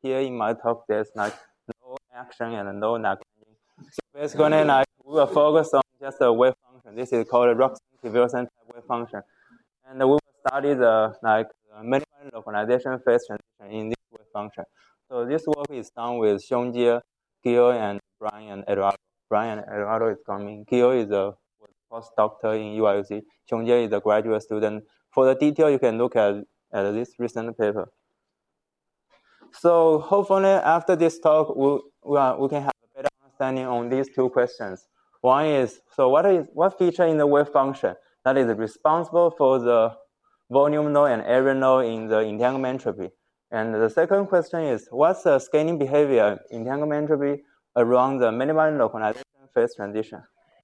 here in my talk, there's like no action and no like. So basically, like we will focus on just a wave function. This is called a Roxen-Wilson type wave function, and we will study the minimal localization phase transition in this wave function. So this work is done with Xiong, Gil, and Brian Eduardo. Brian Eduardo is coming. Gil is a postdoctor in UIUC. Xiong is a graduate student. For the detail, you can look at this recent paper. So hopefully after this talk, we can have a better understanding on these two questions. One is, so what feature in the wave function that is responsible for the volume node and area node in the entanglement entropy? And the second question is, what's the scaling behavior entanglement entropy around the minimal localization phase transition?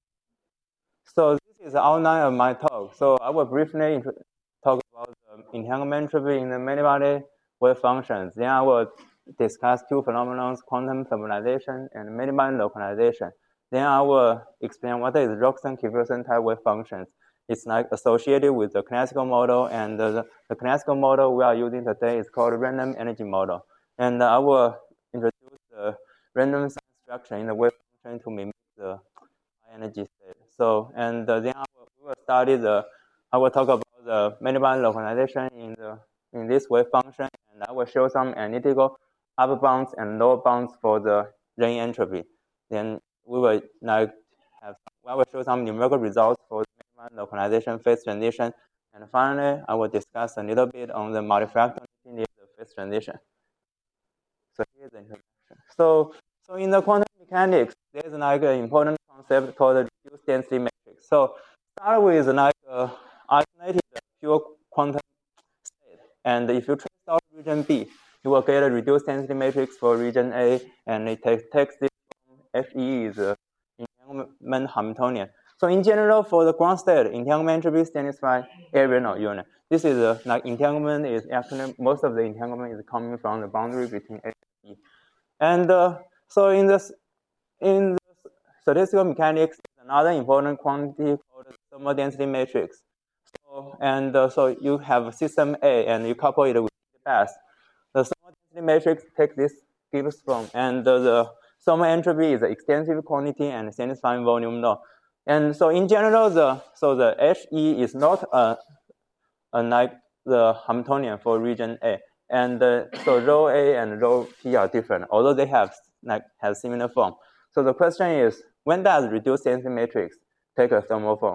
So this is the outline of my talk. So I will briefly talk about the entanglement entropy in the many-body wave functions. Then I will discuss two phenomena, quantum stabilization and minimal localization. Then I will explain what is Roxen-Wilson type wave functions. It's like associated with the classical model, and the classical model we are using today is called random energy model. And I will introduce the random size structure in the wave function to mimic the high energy state. So, and then we will study I will talk about the minimal localization in this wave function, and I will show some analytical upper bounds and lower bounds for the range entropy. Then we will I will show some numerical results for the minimal localization phase transition, and finally I will discuss a little bit on the multifractal of phase transition. So here's the introduction. So in the quantum mechanics, there's like an important concept called the reduced density matrix. So start with like isolated pure quantum state, and if you trace out region B, you will get a reduced density matrix for region A, and it takes this form. Fe is entanglement Hamiltonian. So in general, for the ground state, entanglement entropy satisfies area node unit. This is like entanglement is actually most of the entanglement is coming from the boundary between A and B. And so in the statistical mechanics, another important quantity called the thermal density matrix. So you have system A and you couple it with the best. The thermal density matrix takes this gives form, and the thermal entropy is an extensive quantity and satisfying volume node. And so in general, the He is not like the Hamiltonian for region A. And so rho A and rho P are different, although they have similar form. So the question is, when does reduced density matrix take a thermal form?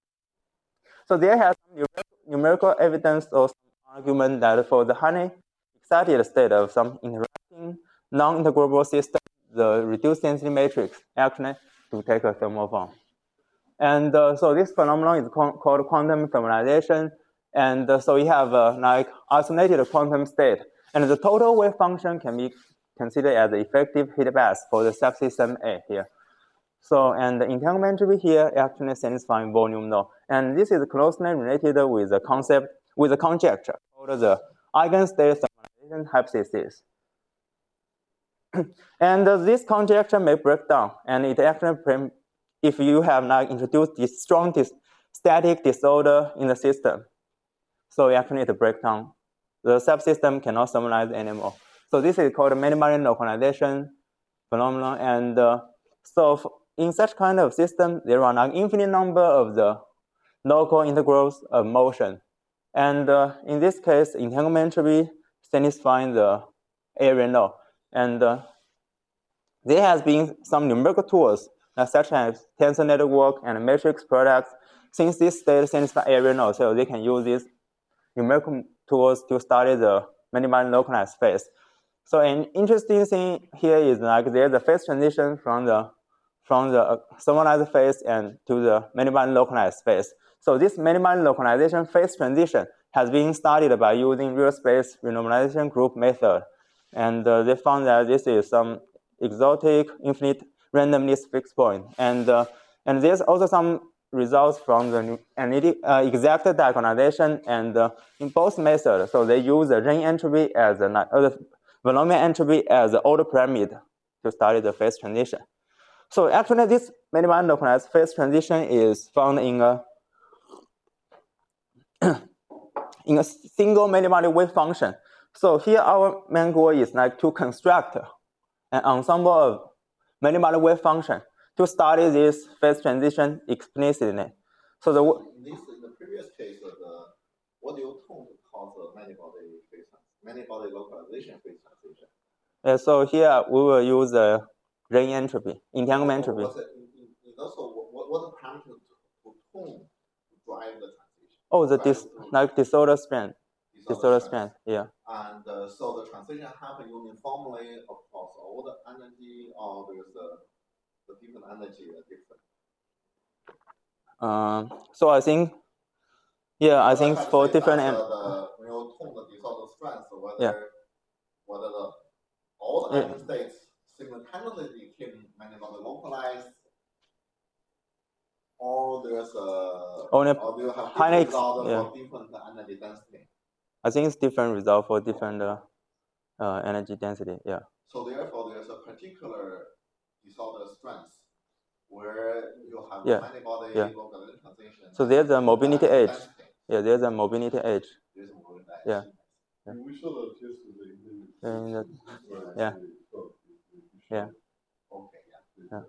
So there has some numerical evidence or some argument that for the highly excited state of some interacting non-integrable system, the reduced density matrix actually to take a thermal form. And so this phenomenon is called quantum thermalization. And so we have like isolated quantum state, and the total wave function can be considered as the effective heat bath for the subsystem A here. So, and the entanglement entropy here actually satisfying volume node, and this is closely related with the concept, with the conjecture called the eigenstate thermalization hypothesis. And this conjecture may break down, and it actually, if you have not introduced this strong static disorder in the system, so actually it breaks down. The subsystem cannot thermalize anymore. So this is called minimal localization phenomenon. And so in such kind of system, there are an infinite number of the local integrals of motion. And in this case, entanglement entropy satisfying the area node. And there has been some numerical tools such as tensor network and matrix products. Since this state satisfies area node, so they can use these numerical tools to study the minimal localized phase. So an interesting thing here is like there's a phase transition from the thermalized phase and to the minimal localized phase. So this minimal localization phase transition has been studied by using real space renormalization group method, and they found that this is some exotic infinite randomness fixed point, and there's also some results from the exact diagonalization, and in both methods, so they use the range entropy as the volume entropy as the order pyramid to study the phase transition. So actually, this minimal localized phase transition is found in a single minimal wave function. So here our main goal is like to construct an ensemble of many-body wave function to study this phase transition explicitly. So in the previous case, what do you call the many-body localization phase transition? Yeah, so here we will use the ring entropy, entanglement entropy. What the parameter to tone drive the transition? Oh, disorder strength. Disorder strength, yeah. And so the transition happens uniformly across all the energy, or there's the different energy are different. So I think, yeah, I think for different when you tone the disorder strength, whether all the energy states simultaneously became many-body localized, or there's or do you have different result for different energy density? I think it's different result for different energy density, yeah. So therefore, there's a particular disorder strength where you have many-body localization transition. So there's a mobility edge. Yeah, there's a mobility edge. There's a mobility edge. Yeah. We saw that yesterday. Yeah. Yeah. Okay. Yeah.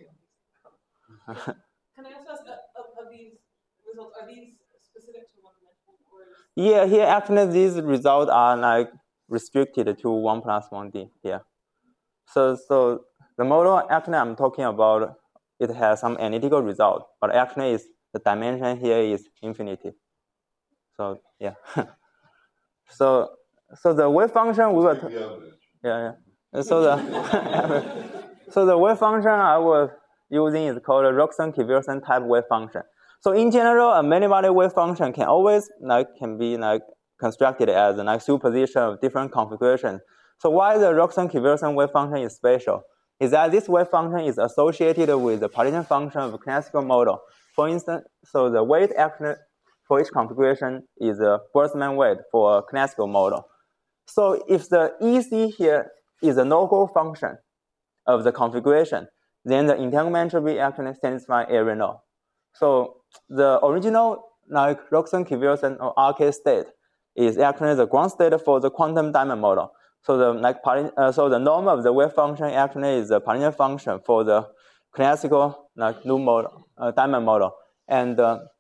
Can I also ask, of these results, are these specific to one-dimensional, or? Yeah, here actually these results are like restricted to 1 + 1D here. So the model actually I'm talking about, it has some analytical result, but actually is the dimension here is infinity. So yeah. so the wave function we will so the wave function I was using is called a Roxen-Khivelson type wave function. So in general, a many-body wave function can always can be constructed as a superposition of different configurations. So why the Roxen-Khivelson wave function is special is that this wave function is associated with the partition function of a classical model. For instance, so the weight actually for each configuration is a Boltzmann weight for a classical model. So if the EC here is a local function of the configuration, then the entanglement entropy actually satisfies area law. So the original Roxen-Khivelson or RK state is actually the ground state for the quantum diamond model. So the norm of the wave function actually is the partition function for the classical loop model, diamond model. And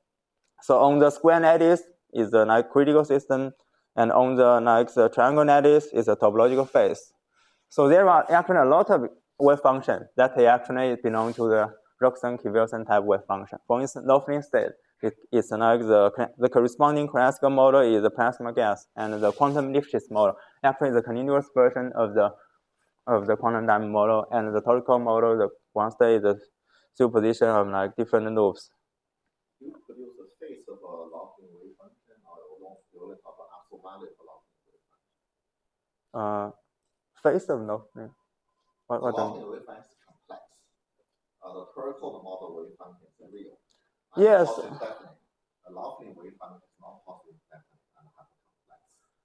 so on the square lattice is the critical system, and on the triangle lattice is a topological phase. So there are actually a lot of wave functions that actually belong to the Roxen-Khivelson type wave function. For instance, Laughlin state, it's the corresponding classical model is the plasma gas, and the quantum Lifshitz model actually the continuous version of the quantum diamond model, and the Torrico model, the ground state is the superposition of different loops. You produce a space of a Laughlin wave function, or you only have an absolute value for Laughlin wave function? Face of Laughlin. The Laughlin wave function is complex. The Torrico model wave function is real. Yes. The Laughlin wave function is not possible and have complex.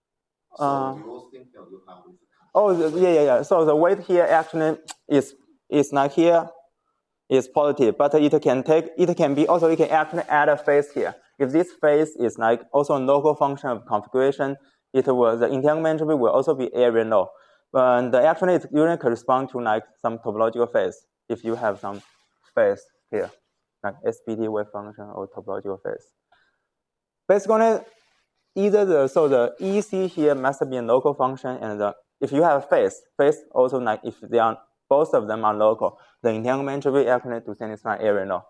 So do you think that you have this? Oh, yeah. So the weight here actually is here is positive, but it can actually add a phase here. If this phase is also a local function of configuration, the entanglement entropy will also be area law. And actually it usually corresponds to some topological phase if you have some phase here, like SPT wave function or topological phase. Basically, the EC here must be a local function, and if you have phase also if they are both of them are local, the entanglement entropy actually to satisfy area law.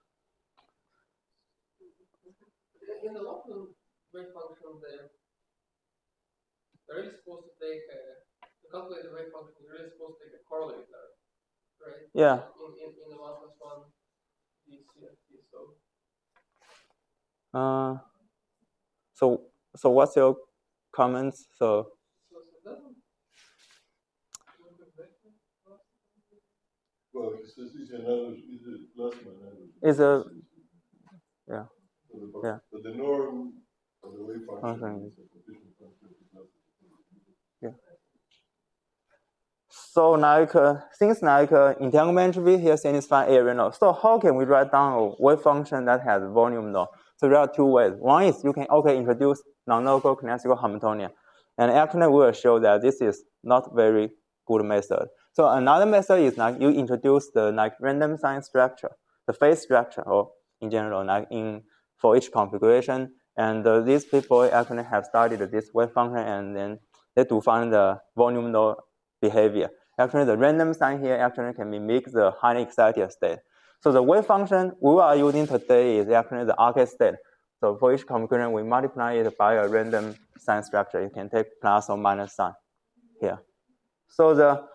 In the Laughlin wave function, there is supposed to take to calculate the wave function, there is supposed to take a correlator, right? Yeah. In the 1 + 1 DCFT, So what's your comments? Well, it's a Boltzmann. It's a yeah. But the norm of the wave function is a partition function. Yeah. So things entanglement entropy here satisfy area law. So how can we write down a wave function that has volume law? So there are two ways. One is you can introduce non-local classical Hamiltonian, And actually, we will show that this is not very good method. So another method is like you introduce the like random sign structure, the phase structure, or in general, like for each configuration. And these people actually have studied this wave function, and then they define the volume law behavior. Actually, the random sign here actually can mimic the highly excited state. So the wave function we are using today is actually the arcade state. So for each configuration, we multiply it by a random sign structure. You can take plus or minus sign here. So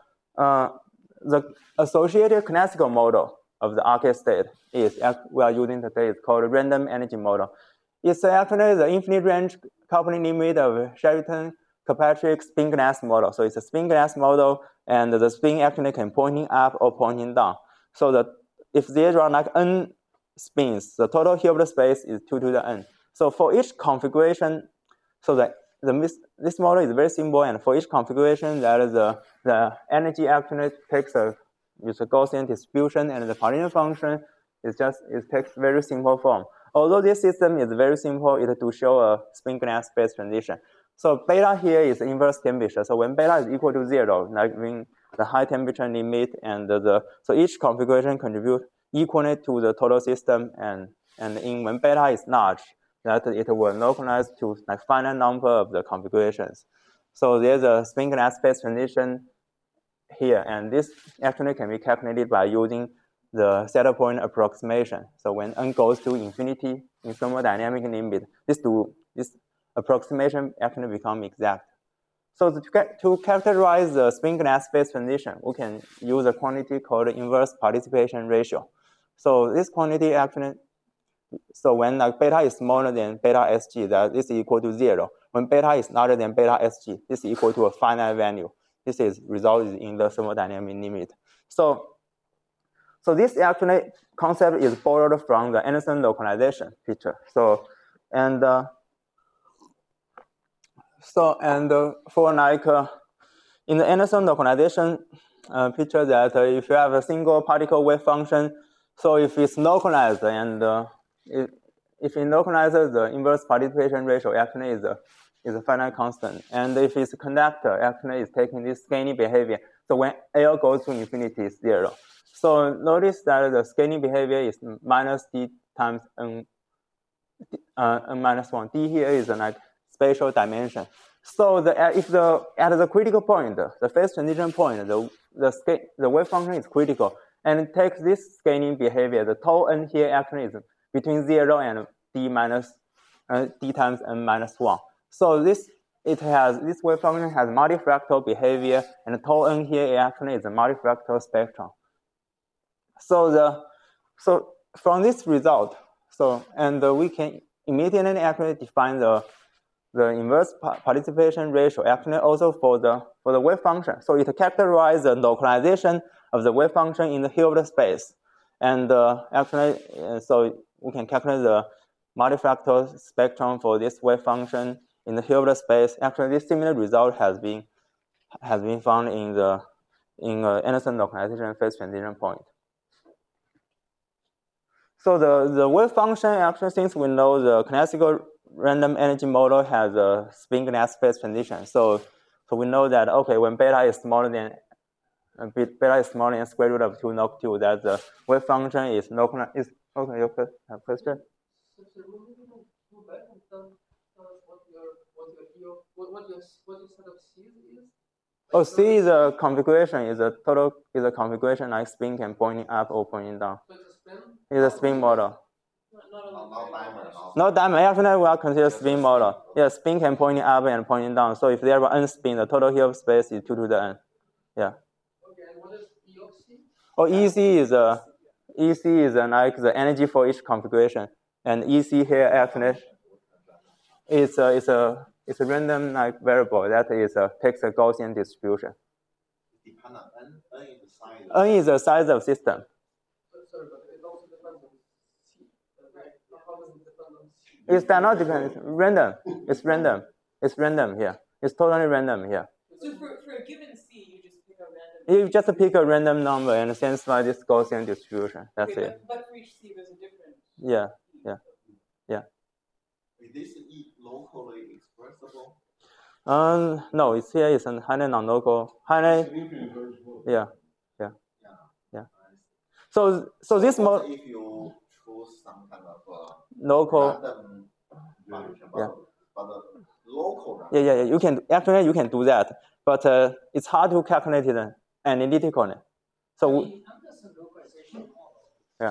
the associated classical model of the arcade state is we are using today is called random energy model. It's actually the infinite range coupling limit of Sheraton-Kirkpatrick spin glass model. So it's a spin glass model, and the spin actually can pointing up or pointing down. So that if there are like n spins, the total Hilbert space is 2 to the n. So for each configuration, so this model is very simple, and for each configuration, that is the energy actually takes a Gaussian distribution, and the partition function it takes very simple form. Although this system is very simple, it to show a spin glass phase transition. So beta here is inverse temperature. So when beta is equal to 0, like when the high temperature limit, and so each configuration contributes equally to the total system, and when beta is large, that it will localize to like finite number of the configurations. So there's a spin glass phase transition here, and this actually can be calculated by using the setter point approximation. So when n goes to infinity in thermodynamic limit, this approximation actually becomes exact. So to characterize the spin glass phase transition, we can use a quantity called inverse participation ratio. So this quantity actually, so when like beta is smaller than beta SG, that is equal to 0. When beta is larger than beta SG, this is equal to a finite value. This is resulted in the thermodynamic limit. So this actually concept is borrowed from the Anderson localization picture. So for like in the Anderson localization picture, that if you have a single particle wave function, so if it's localized and if it localizes, the inverse participation ratio actually is a finite constant. And if it's a conductor, actually is taking this scaling behavior. So when L goes to infinity, it's 0. So notice that the scaling behavior is minus d times n minus 1. D here is like spatial dimension. So if at the critical point, the phase transition point, the wave function is critical, and it takes this scaling behavior. The tau n here actually is between 0 and d times n minus 1. So this wave function has multifractal behavior, and the tau n here actually is a multifractal spectrum. So from this result, we can immediately actually define the inverse participation ratio actually also for the wave function. So it characterizes the localization of the wave function in the Hilbert space, and so we can calculate the multifractal spectrum for this wave function in the Hilbert space. Actually, this similar result has been found in Anderson localization phase transition point. So the wave function actually, since we know the classical random energy model has a spin glass phase transition, so we know that okay, when beta is smaller than square root of 2 log 2, that the wave function is local. Is okay. You have a question? So will you go back and tell us what your set of C's is? Oh, C is a configuration. Is a configuration like spin can pointing up or pointing down. So it's a spin? It's a spin model. Not diamond. Actually, we are considered spin model. Yeah, spin can pointing up and pointing down. So if there are n spin, the total Hilbert space is 2 to the n. Yeah. Okay, and what is E of C? Oh, EC is like the energy for each configuration, and EC here actually it's a random like variable that takes a Gaussian distribution. N is the size of system. Sorry, but it also depends on C. How does it depend on C? It's not dependent. It's random. It's random. It's random here. It's totally random here. So for a given C, you just pick a random. You just pick a random number and satisfy this Gaussian distribution. That's okay, it. But for each C, there's a different. Yeah. Is this E locally expressible? No, it's here. It's a highly non-local. Yeah. So this mode. If you choose some kind of local random function, but local. Yeah. You can do that, but it's hard to calculate it analytically. So Anderson localization model. Yeah.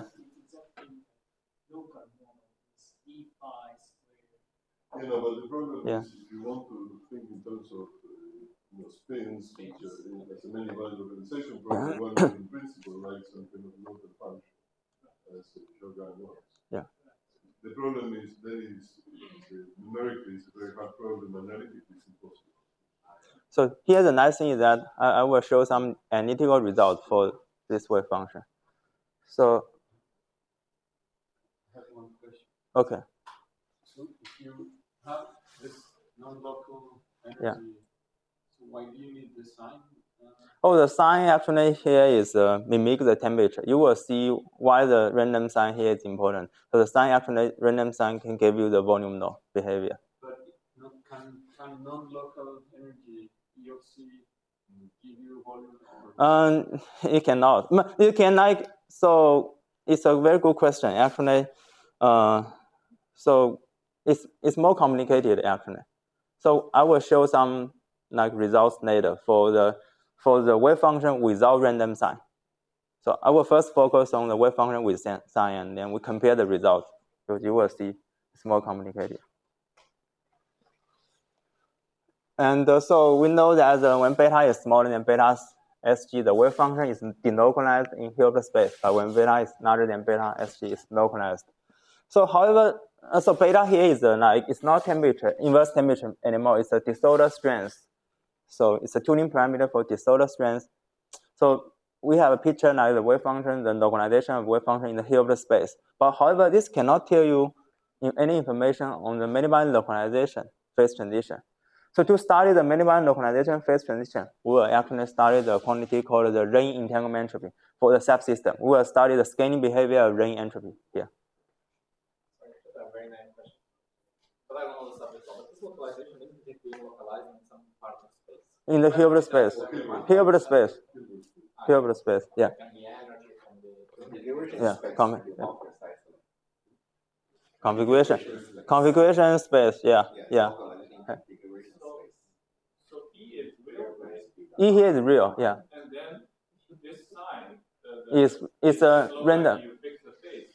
Local model is E5 squared. You know, but the problem is if you want to think in terms of spins, which as a many-value organization problem, one would in principle like some kind of local function as Shogun was. Yeah. The problem is numerically it's a very hard problem, analytically it's impossible. So here the nice thing is that I will show some analytical results for this wave function. So I have one question. Okay. So if you have this non-local energy, so why do you need the sign? The sign actually here is mimic the temperature. You will see why the random sign here is important. So the sign actually, random sign can give you the volume law behavior. But can non-local energy EOC give you volume? It cannot. It can so it's a very good question actually. So it's more complicated actually. So I will show some results later for the wave function without random sign. So I will first focus on the wave function with sign, and then we compare the results. So you will see it's more complicated. And so we know that when beta is smaller than beta SG, the wave function is delocalized in Hilbert space. But when beta is larger than beta SG, it's localized. So however, so beta here is it's not temperature, inverse temperature anymore. It's a de Sitter strength. So it's a tuning parameter for de Sitter strength. So we have a picture like the wave function, the localization of wave function in the Hilbert space. But however, this cannot tell you any information on the minimal localization phase transition. So to study the minimal localization phase transition, we will actually study the quantity called the ring entanglement entropy for the subsystem. We will study the scaling behavior of ring entropy here. A very nice question. But I don't know the subject, but this localization isn't it being localized in some part of space? In the Hilbert space. Hilbert space. Hilbert space, yeah. And the energy from the configuration space, yeah. So E is real, right? E here is real, yeah. And then this sign is a random. You fix the phase.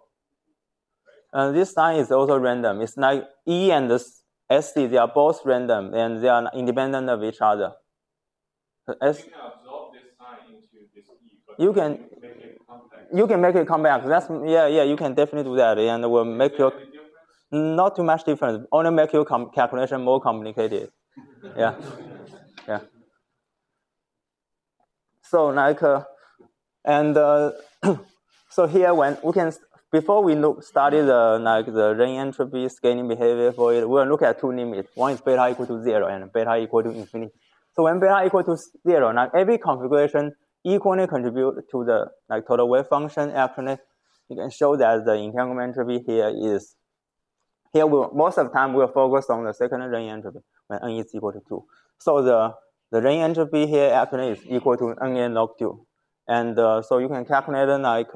This sign is also random. It's like E and the SC, they are both random and they are independent of each other. You can absorb this sign into this E, but you can make it complex. You can make it complex. You can definitely do that, and it will make your not too much difference. Only make your calculation more complicated. Yeah. So so here when we can before we study the ring entropy scaling behavior for it, we'll look at two limits. One is beta equal to 0 and beta equal to infinity. So when beta equal to 0, every configuration equally contribute to the total wave function. Actually, you can show that the entanglement entropy here most of the time we'll focus on the second ring entropy when n is equal to 2. So the ring entropy here actually is equal to n log 2, and so you can calculate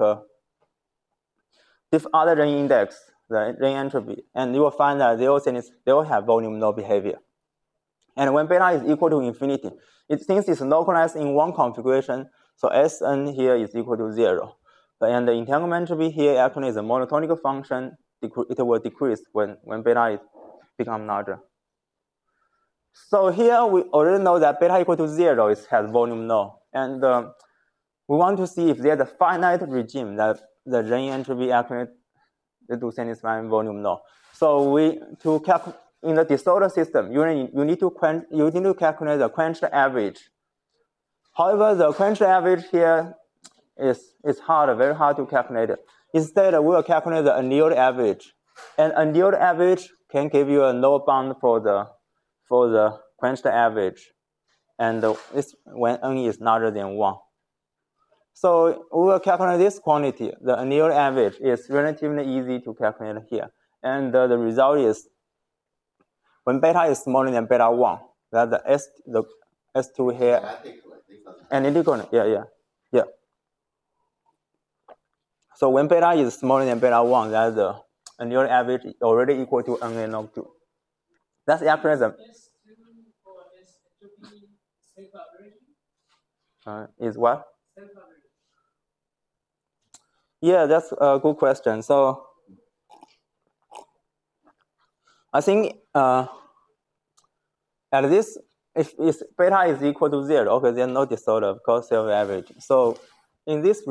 this other ring index, the ring entropy, and you will find that they all have volume law behavior. And when beta is equal to infinity, since it's localized in one configuration, so Sn here is equal to 0. And the entanglement entropy here actually is a monotonic function. It will decrease when beta becomes larger. So here we already know that beta equal to 0 has volume law. And we want to see if there's a finite regime that the ring entropy actually do satisfy volume law. So to calculate in the de Sitter system, you need to calculate the quantity average. However, the quantity average here is very hard to calculate. Instead, we will calculate the annual average, and annual average can give you a lower bound for the quantity average, and this when n is larger than 1. So we will calculate this quantity. The annual average is relatively easy to calculate here, and the result is when beta is smaller than beta 1, that the S2 here. Analytically, yeah. So when beta is smaller than beta 1, that's the annual average already equal to NA log 2. That's actually the S2 or S2B self-averaging? Is what? Self-averaging. Yeah, that's a good question. So I think at this, if beta is equal to 0, okay, there's no disorder because self-average. So in this,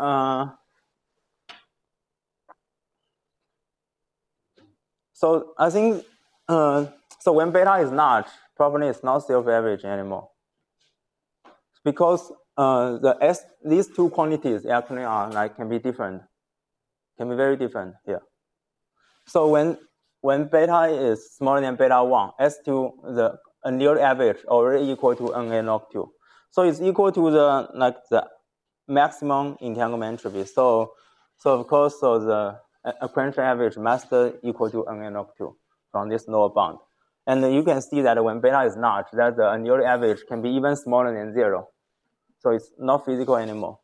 so I think, so when beta is large, probably it's not self-average anymore. Because these two quantities actually are can be different, can be very different here. So when beta is smaller than beta 1, S2, the annual average already equal to NA log 2. So it's equal to the maximum entanglement entropy. So of course, the acquaintance average must equal to NA log 2 from this lower bound. And you can see that when beta is large, that the annual average can be even smaller than 0. So it's not physical anymore.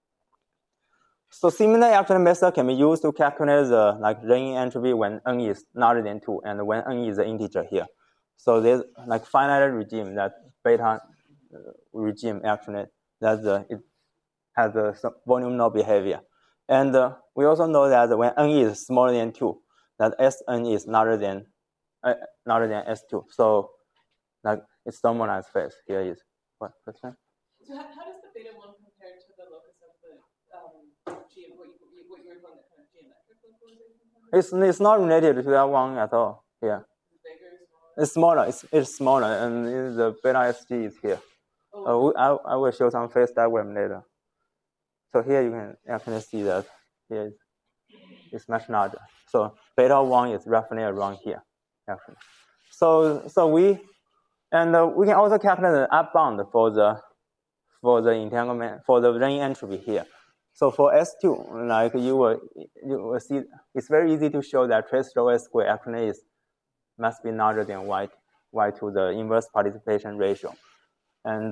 So similar actual method can be used to calculate the ring entropy when n is larger than 2 and when n is an integer here. So there's finite regime, that beta regime actually, that it has some volume null behavior. And we also know that when n is smaller than 2, that Sn is larger than S2. So it's normalized phase. Here is what question? So how does the beta 1 compare to the locus of the what you were calling the kind of geometric localization? It's not related to that one at all. Yeah. It's bigger, It's smaller, and the beta SG is here. Oh, I will show some phase diagram later. So here you can actually see that here it's much larger. So beta 1 is roughly around here, actually. So we can also calculate the up bound for the entanglement, for the ring entropy here. So for S2, you will see, it's very easy to show that trace row S square actually must be larger than y to the inverse participation ratio. And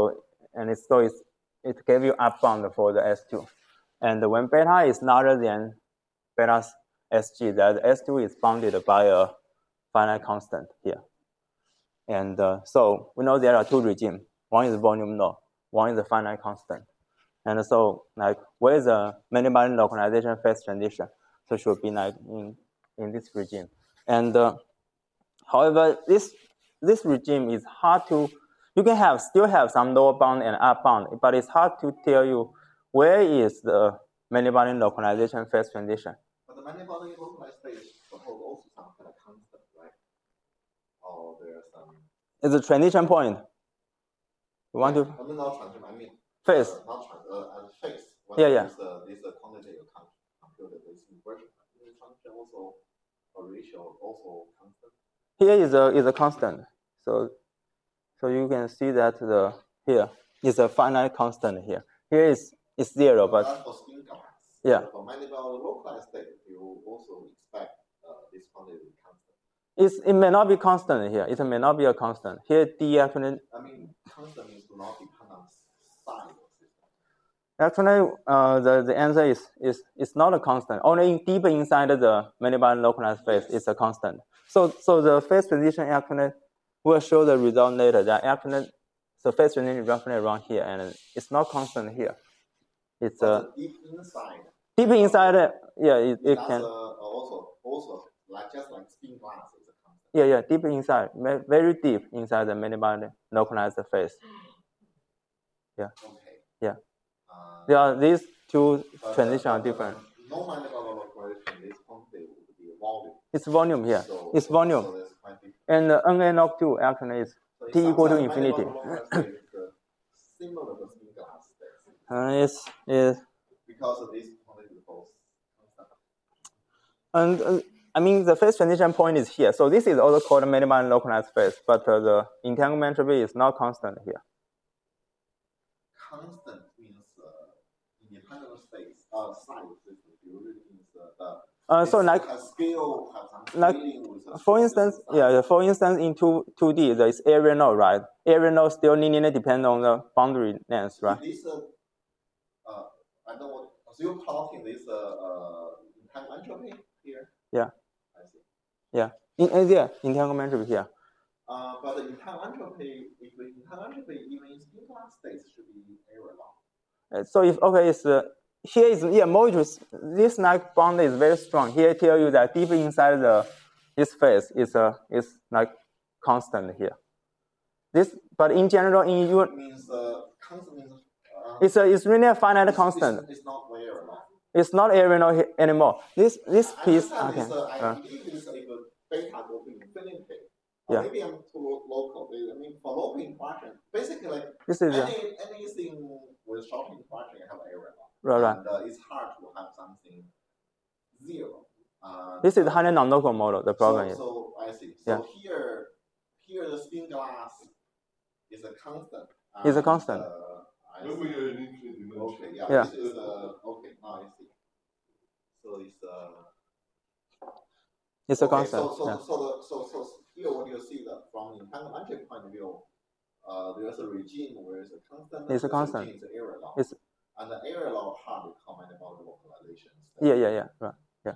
it gave you up bound for the S2. And when beta is larger than beta SG, that S2 is bounded by a finite constant here. And so we know there are two regimes. One is volume law, one is a finite constant. And so where is the many-body localization phase transition? So it should be in this regime. And however, this regime is hard to, you can still have some lower bound and up bound, but it's hard to tell you where is the many-body localization phase transition. But the many-body localized phase suppose also some kind of constant, right? Or there's some. It's a transition point. You want to? I mean, not transition. I mean. Phase. Not phase. Yeah. This quantity you computed this inversion. Function also a ratio also constant. Here is a constant. So you can see that here is a finite constant here. Here is 0, but that's for spin glass. Yeah. For many-body localized state, you also expect this quantity to be constant. It may not be constant here. It may not be a constant. Here D actually. I mean, constant means to not depend on size of system. Actually, the answer is not a constant. Only deep inside the many-body localized phase is a constant. So the phase transition actually will show the result later. That actually the phase transition is roughly around here, and it's not constant here. It's deep inside. Deep inside, yeah, it can. Also just like spin glass is a constant. Yeah, deep inside, very deep inside the many-body localized phase. Yeah. Okay. Yeah. These two transitions are different. No many-body localization, this quantity would be volume. It's volume here. So, it's volume. So that's quite different. And NA log 2 actually is T equal to infinity. Similar to spin glass phase. It's because of this quantity both constant. And I mean, the phase transition point is here. So this is also called many-body localized phase, but the entanglement entropy is not constant here. Constant means independent space, size system usually means So like, has scale, have some like, scaling with the for instance, yeah, for instance, in 2D, there is area node, right? Area node still linearly depend on the boundary length, right? This, I know what, so you're plotting this entanglement entropy here? Yeah. I see. Yeah, entanglement entropy here. But the entanglement entropy, if the entanglement entropy even in spin class states should be area law. So if, okay, it's, here is, yeah, modules, this like bound is very strong. Here tell you that deep inside this phase is like constant here. This, but in general, in your, It means constant means it's really a finite constant. It's not area law. It's not area law anymore. This piece, okay. I believe this if beta go to infinity. Yeah. Maybe I'm too local. I mean, for local interaction, basically, like this is anything with short interaction have area law. Right. And it's hard to have something zero. This is highly non-local model. The problem is. So I see. So here the spin glass is a constant. It's a constant. When we are in infinite dimension. Okay. Yeah. Yeah. This is okay. Now I see. So it's a constant. So here what you see that from the entanglement point of view, there's a regime where it's a constant. It's a constant. It's an area law. It's, and the area law hardly comment about the localizations. Yeah. Right. Yeah.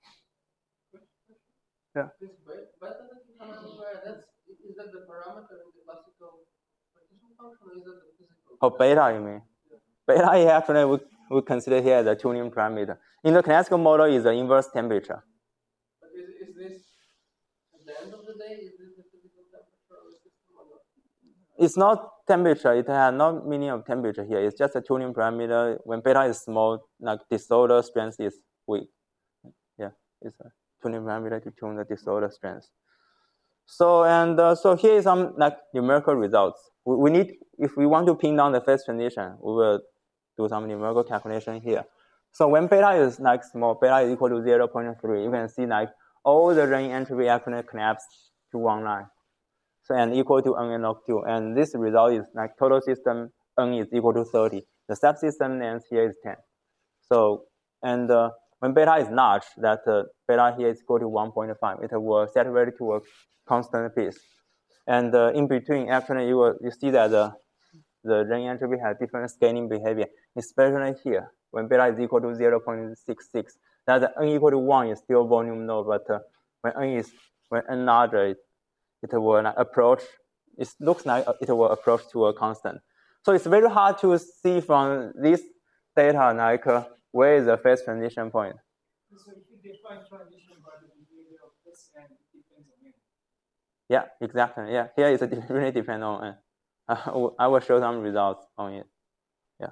This beta that you have everywhere, is that the parameter in the classical partition function, or is that the physical? Oh, beta, you mean? Beta is actually we consider here the tuning parameter. In the classical model is the inverse temperature. But is this at the end of the day? Is this the physical temperature of the system or not? It's not temperature. It has no meaning of temperature here. It's just a tuning parameter. When beta is small, like disorder strength is weak. Yeah, it's a tuning parameter to tune the disorder strength. So so here is some like numerical results. We need, if we want to pin down the phase transition, we will do some numerical calculation here. So when beta is like small, beta is equal to 0.3, you can see like all the range entropy actually collapse to one line. So and equal to n log 2. And this result is like total system n is equal to 30. The subsystem length here is 10. So, and when beta is large, that beta here is equal to 1.5. It will saturate to a constant piece. And in between, actually, you see that the range entropy has different scaling behavior, especially here. When beta is equal to 0.66, that n equal to 1 is still volume node, but when n larger, it will approach, it looks like it will approach to a constant. So it's very hard to see from this data, like where is the phase transition point. So if you define transition by the behavior of this and it depends on it. Yeah, exactly. Yeah, here is really depend on n. I will show some results on it. Yeah.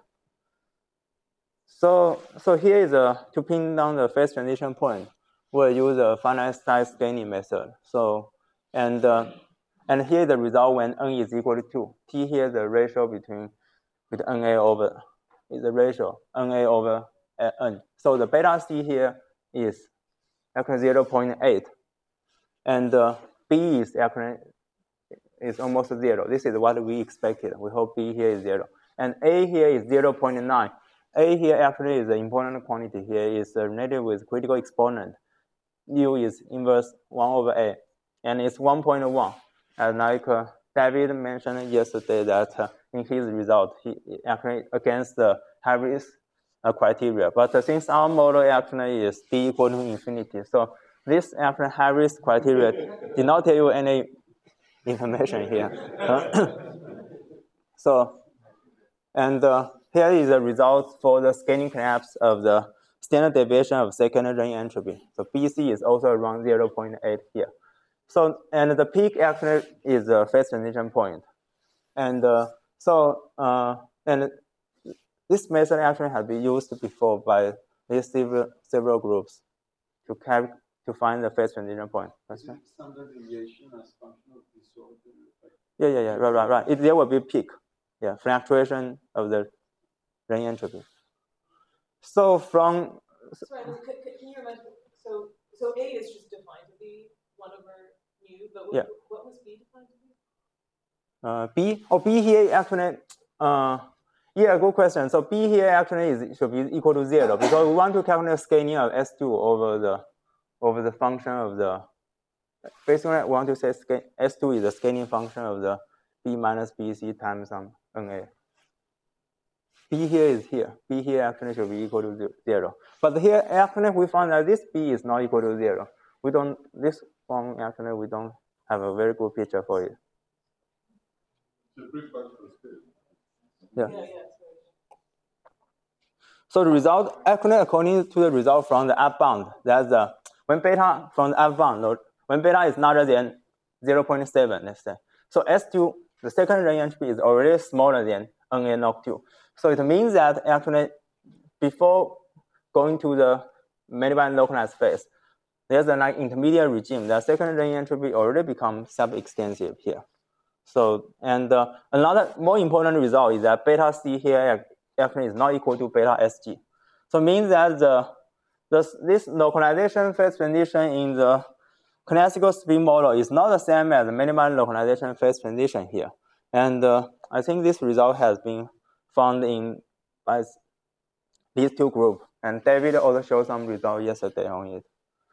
So here is to pin down the phase transition point. We'll use a finite size scaling method. So and here the result when n is equal to 2. T here is the ratio between NA over is the ratio NA over n. So the beta C here is actually 0.8, and B is actually is almost 0. This is what we expected. We hope B here is 0, and A here is 0.9. A here actually is the important quantity. Here is related with critical exponent. U is inverse 1 over A, and it's 1.1. And like David mentioned yesterday that in his result, he actually against the high-risk criteria. But since our model actually is D equal to infinity, so this actually high-risk criteria did not tell you any information here. So, and here is the result for the scaling collapse of the standard deviation of second range entropy. So BC is also around 0.8 here. So, and the peak actually is the phase transition point. And and this method actually has been used before by these several groups to find the phase transition point. Is it standard deviation as function of disorder? Yeah, right. There will be peak, fluctuation of the range entropy. So from... Sorry, can you remind me? So A is just defined to be 1 over mu, but what was B defined to be? B here actually, Yeah, good question. So B here actually should be equal to 0 because we want to calculate scaling of S2 over the function of the. Basically, we want to say S2 is the scaling function of the B minus BC times some NA. B here is here. B here actually should be equal to 0. But here actually we found that this B is not equal to 0. This form actually we don't have a very good picture for it. Yeah. So the result actually according to the result from the upper bound, that's when beta from the upper bound, when beta is larger than 0.7, let's say. So S2, the second range entropy is already smaller than NA log 2. So it means that actually before going to the many-band localized phase, there's an intermediate regime. The second range entropy already becomes sub-extensive here. So, and another more important result is that beta C here actually is not equal to beta SG. So it means that this localization phase transition in the classical spin model is not the same as the minimal localization phase transition here. And I think this result has been found by these two groups. And David also showed some result yesterday on it.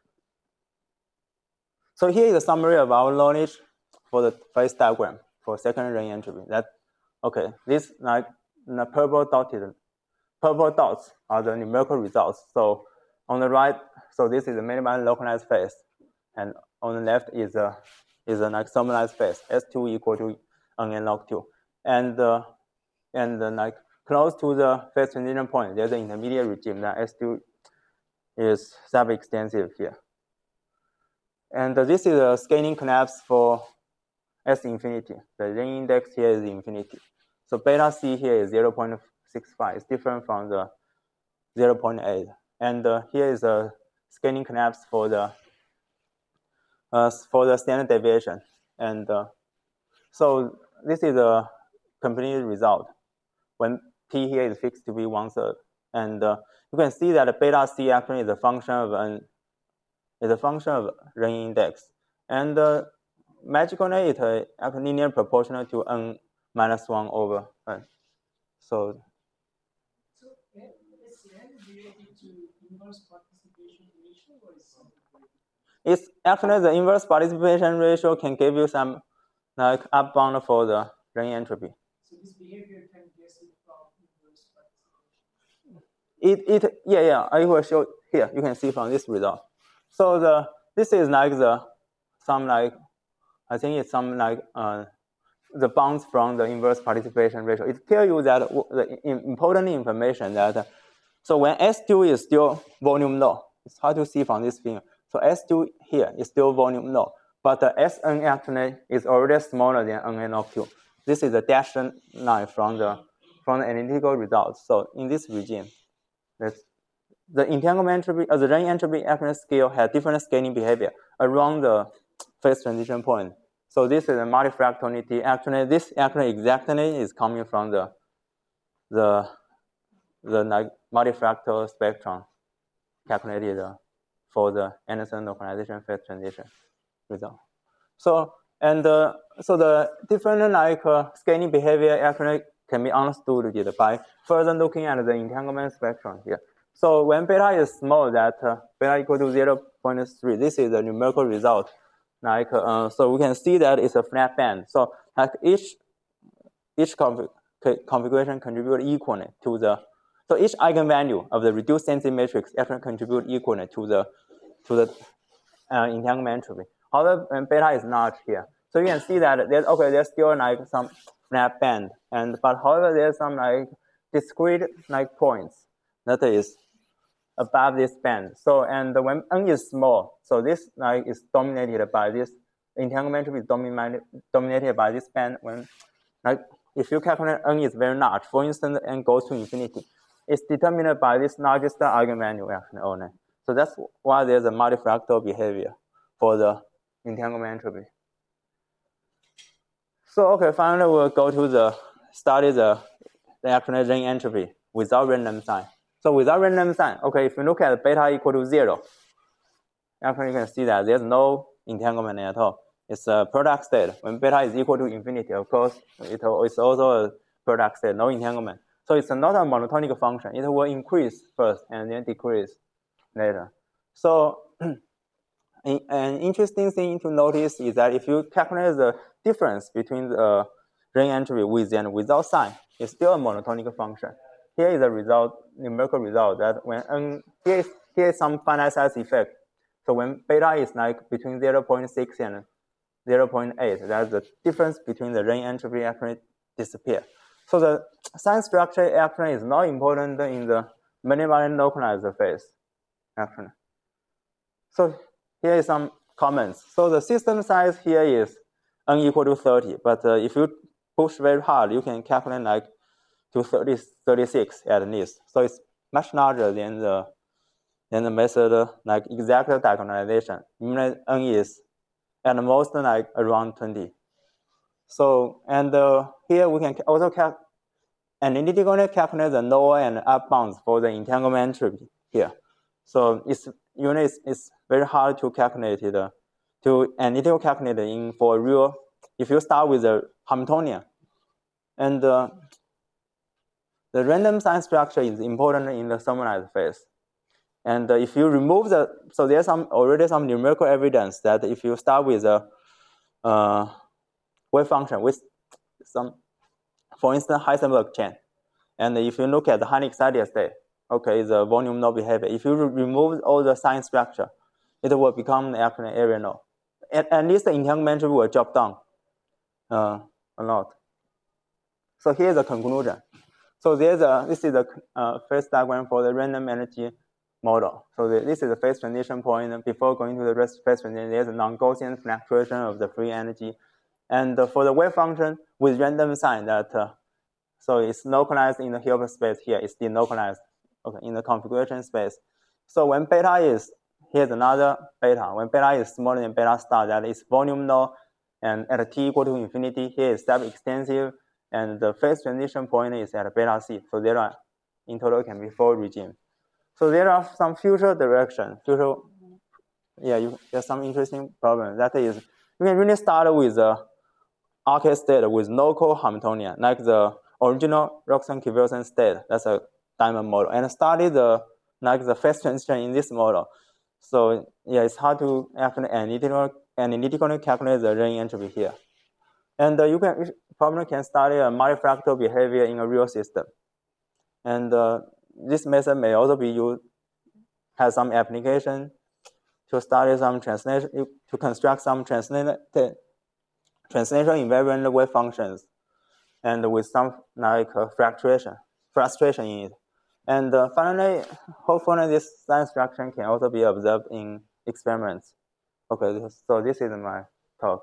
So here is a summary of our knowledge for the phase diagram for second range entropy. Okay, this like the purple dots are the numerical results. So on the right, so this is the minimal localized phase, and on the left is a like summarized phase, S2 equal to NA log 2, and like close to the phase transition point, there's an intermediate regime that S2 is sub-extensive here. And this is a scaling collapse for S infinity. The range index here is infinity. So beta C here is 0.65. It's different from the 0.8. And here is a scaling collapse for the standard deviation. And so this is a complete result when P here is fixed to be 1/3. And you can see that beta C actually is a function of range index. And magically, it's actually linear proportional to n minus 1 over n. So is n related to inverse participation ratio or is something? it's actually the inverse participation ratio can give you some like up bound for the range entropy. So this behavior can guess it from inverse participation. Yeah, I will show here. You can see from this result. So this is like I think it's some like the bounds from the inverse participation ratio. It tells you that the important information that so when S2 is still volume law, it's hard to see from this figure. So S2 here is still volume law, but the Sn actually is already smaller than NA log 2. This is a dashed line from the analytical results. So in this regime, the entanglement entropy, the range entropy actually scale has different scaling behavior around the phase transition point. So this is a multifractality. Actually, this actually exactly is coming from the like multifractal spectrum calculated for the Anderson localization phase transition result. So so the different like scaling behavior actually can be understood by further looking at the entanglement spectrum here. So when beta is small, that beta equal to 0.3, this is a numerical result. Like so we can see that it's a flat band. So like each configuration contribute equally to the, so each eigenvalue of the reduced density matrix actually contribute equally to the entanglement entropy. However, when beta is not here, so you can see that there's still like some flat band, but however there's some like discrete like points that is above this band. So and when n is small, so this like is dominated by this entanglement entropy is dominated by this band. When like if you calculate n is very large, for instance, n goes to infinity, it's determined by this largest eigenvalue actually only. So that's why there's a multifractal behavior for the entanglement entropy. So okay, finally we'll go to study the actual range entropy without random sign. So without random sign, okay, if you look at beta equal to 0, actually you can see that there's no entanglement at all. It's a product state. When beta is equal to infinity, of course, it's also a product state, no entanglement. So it's not a monotonic function. It will increase first and then decrease later. So an interesting thing to notice is that if you calculate the difference between the ring entropy with and without sign, it's still a monotonic function. Here is a result, numerical result that when here is some finite size effect. So when beta is like between 0.6 and 0.8, that's the difference between the ring entropy actually disappear. So the sign structure actually is not important in the minimally localized phase, actually. So here is some comments. So the system size here is n equal to 30, but if you push very hard, you can calculate like to 36 at least. So it's much larger than the method like exact diagonalization. Even n is at most like around 20. So and here we can also analytically calculate the lower and up bounds for the entanglement entropy here. So it's very hard to calculate it to analytically calculate in for real. If you start with the Hamiltonian, and the random sign structure is important in the thermalized phase. And if you remove so there's already some numerical evidence that if you start with a wave function with some, for instance, Heisenberg chain, and if you look at the highly excited state, okay, the volume null behavior. If you remove all the sign structure, it will become actually area null. At least the entanglement entropy will drop down a lot. So here's the conclusion. So this is the phase diagram for the random energy model. So this is the phase transition point. Before going to the rest phase transition, there's a non-Gaussian fluctuation of the free energy. And for the wave function with random sign that, so it's localized in the Hilbert space here, it's delocalized in the configuration space. So when beta is, here's another beta. When beta is smaller than beta star, that is volume null, and at t equal to infinity, here is sub-extensive, and the phase transition point is at beta c. So there are, in total, can be 4 regimes. So there are some future direction. There's some interesting problem. That is, you can really start with the arcade state with local Hamiltonian, like the original Roxen-Wilson state. That's a diamond model, and study the phase transition in this model. So yeah, it's hard to actually analytically calculate the ring entropy here. And you probably can study a multifractal behavior in a real system. And this method may also be used, has some application to study some translation, to construct some translation invariant wave functions, and with some like frustration in it. And finally, hopefully this sign structure can also be observed in experiments. Okay, so this is my talk.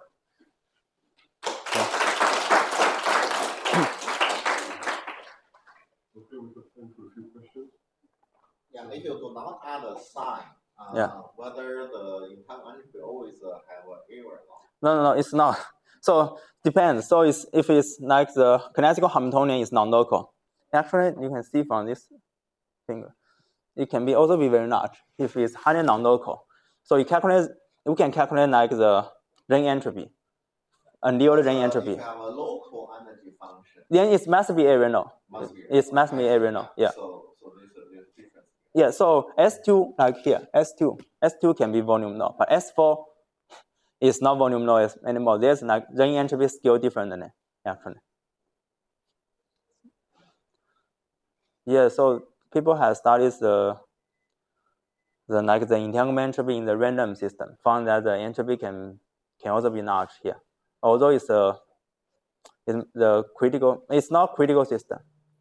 Okay, we got time for a few questions. Yeah, if you do not add a sign, whether the entanglement will always have an error or not? No, it's not. So depends. So if it's like the classical Hamiltonian is non-local. Actually, you can see from this finger, it can also be very large if it's highly non-local. So you can calculate like the ring entropy, a real ring entropy. If you have a local energy function, then it must be area null. It must be area null. Yeah. So there's difference. Yeah. So S2 like here, S2 can be volume null, but S4 is not volume null anymore. There's like ring entropy scale differently actually. Yeah. So people have studied the entanglement entropy in the random system, found that the entropy can also be large here. Although it's not critical system.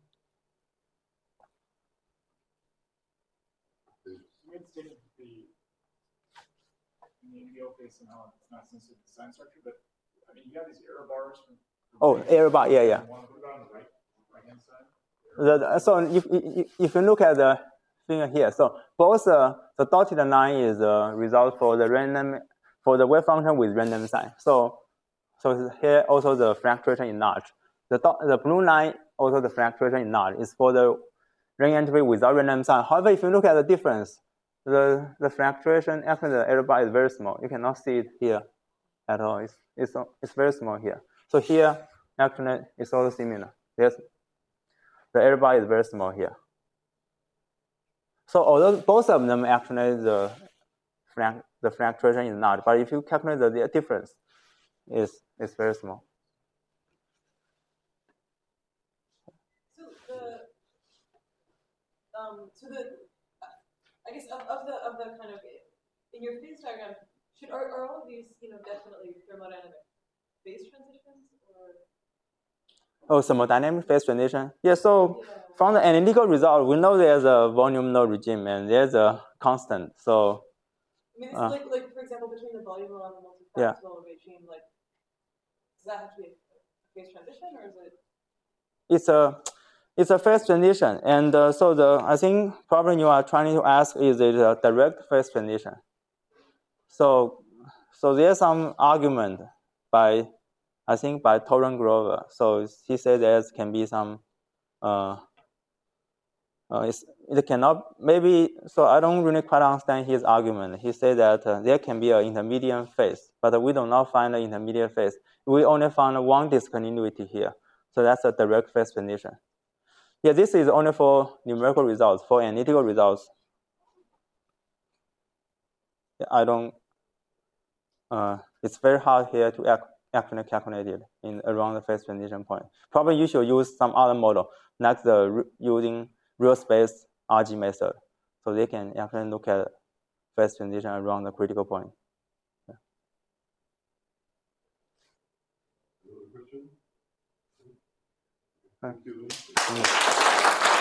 And how it's not sensitive to sign structure, but I mean, you have these error bars from error bar, yeah. What about on the right hand side? So if you look at the thing here, so both the dotted line is the result for the wave function with random sign. So here also the fluctuation is large. The blue line also the fluctuation is large. It's for the ring entropy without random sign. However, if you look at the difference, the fluctuation after the error bar is very small. You cannot see it here at all. It's very small here. So here actually it's also similar. the error bar is very small here. So although both of them actually the fluctuation is not, but if you calculate the difference, it's very small. I guess of the kind of in your phase diagram, are all of these definitely thermodynamic phase transitions or? Oh, thermodynamic phase transition. Yeah. So from the analytical result, we know there's a volume law regime and there's a constant. So. I mean, it's like for example, between the volume law and the multifractal regime, like does that have to be a phase transition or is it? It's a phase transition, and so I think problem you are trying to ask is it a direct phase transition. So there's some argument by Torren Grover. So he said there can be some it cannot maybe. So I don't really quite understand his argument. He said that there can be an intermediate phase, but we do not find an intermediate phase. We only found one discontinuity here. So that's a direct phase transition. Yeah, this is only for numerical results. For analytical results, I don't. It's very hard here to actually calculate it in around the phase transition point. Probably you should use some other model, like using real space RG method, so they can actually look at phase transition around the critical point. Yeah. Thank you.